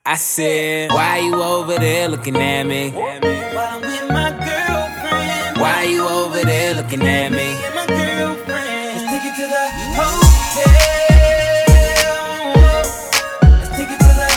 I said, why you over there looking at me? While I'm with my girlfriend. Why you over there looking at me? Me and my girlfriend. Let's take it to the hotel. Let's take it to the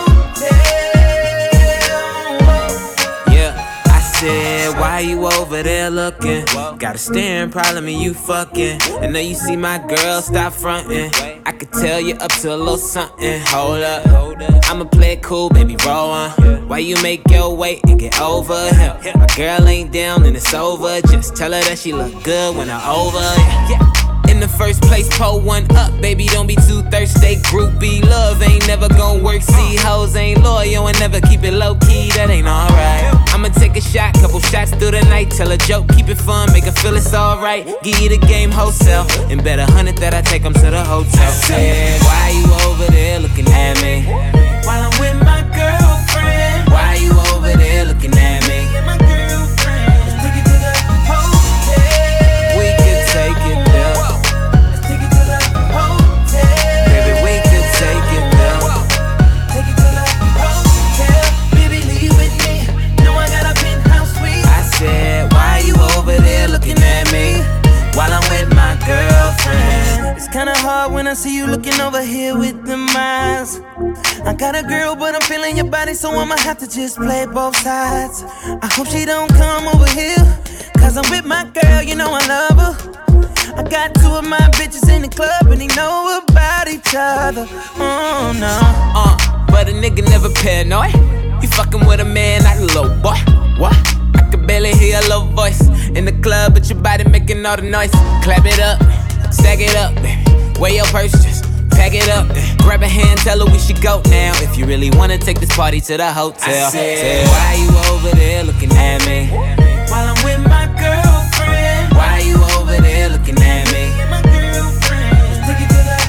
hotel. Yeah, I said, why you over there looking? Got a staring problem and you fucking. I know you see my girl, stop fronting. I could tell you up to a little something. Hold up, I'ma play it cool, baby, roll on. Why you make your way and get over here? My girl ain't down and it's over. Just tell her that she look good when I'm over. Yeah. In the first place, pull one up, baby, don't be too thirsty. Groupie love ain't never gon' work. See, hoes ain't loyal and never keep it low key. That ain't alright. I'ma take a shot, couple shots through the night. Tell a joke, keep it fun, make her feel it's alright. Give you the game wholesale, and bet 100 that I take 'em to the hotel. Said, why you over there looking at me? While I'm with my girlfriend. Why you over there looking at me? Me and my girlfriend. Let's take it to the hotel. We could take it there. Let's take it to the hotel. Baby, we could take it there. Take it to the hotel. Baby, leave with me. Know I got a penthouse suite. I said, why you over there looking at me? While I'm with my girlfriend. It's kinda hard when I see you looking over here with them eyes. I got a girl, but I'm feeling your body, so I'ma have to just play both sides. I hope she don't come over here, cause I'm with my girl, you know I love her. I got two of my bitches in the club, and they know about each other. Oh no. But a nigga never paranoid. You fucking with a man, not a little boy. What? I can barely hear your little voice in the club, but your body making all the noise. Clap it up, stack it up, baby. Wear your purse, just pack it up. Grab a hand, tell her we should go now. If you really wanna take this party to the hotel. I said, why you over there looking at me? While I'm with my girlfriend. Why you over there looking at me? Me and my girlfriend. Let's take it to the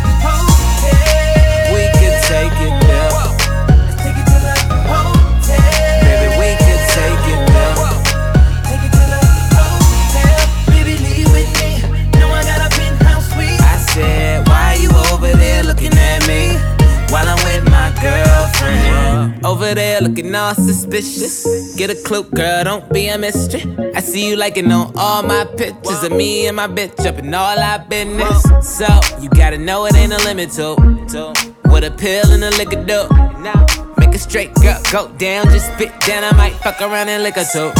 hotel. We could take it there. Let's take it to the hotel. Baby, we could take it there. Take it to the hotel. Baby, leave with me. Know I got a penthouse suite. I said, why you over there looking at me? While I'm with my girlfriend. Over there looking all suspicious. Get a clue, girl, don't be a mystery. I see you liking on all my pictures of me and my bitch up in all our business. So, you gotta know it ain't a limit to what a pill and a liquor do. Make a straight girl go down, just spit down. I might fuck around and lick her too.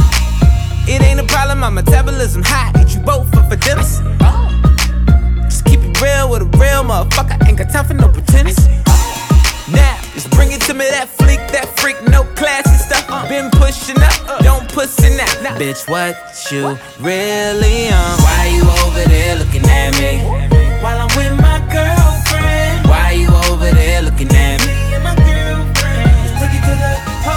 It ain't a problem, my metabolism high. Eat you both up for dinner. Just keep it real with a real motherfucker. Ain't got time for no pretenders. Now, just bring it to me, that freak, no classy stuff. Been pushing up, don't pussy now. Bitch, what you really on? Why you over there looking at me? While I'm with my girlfriend. Why you over there looking at me? Me and my girlfriend. Let's take it to the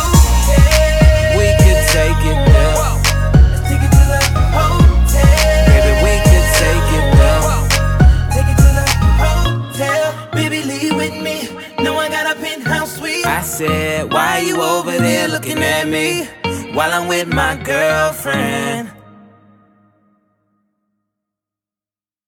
hotel. We could take it there. Let's take it to the hotel. Baby, we could take it there. Take it to the hotel. Baby, leave with me. Know I got a penthouse suite. I said, why you over there looking at me? While I'm with my girlfriend.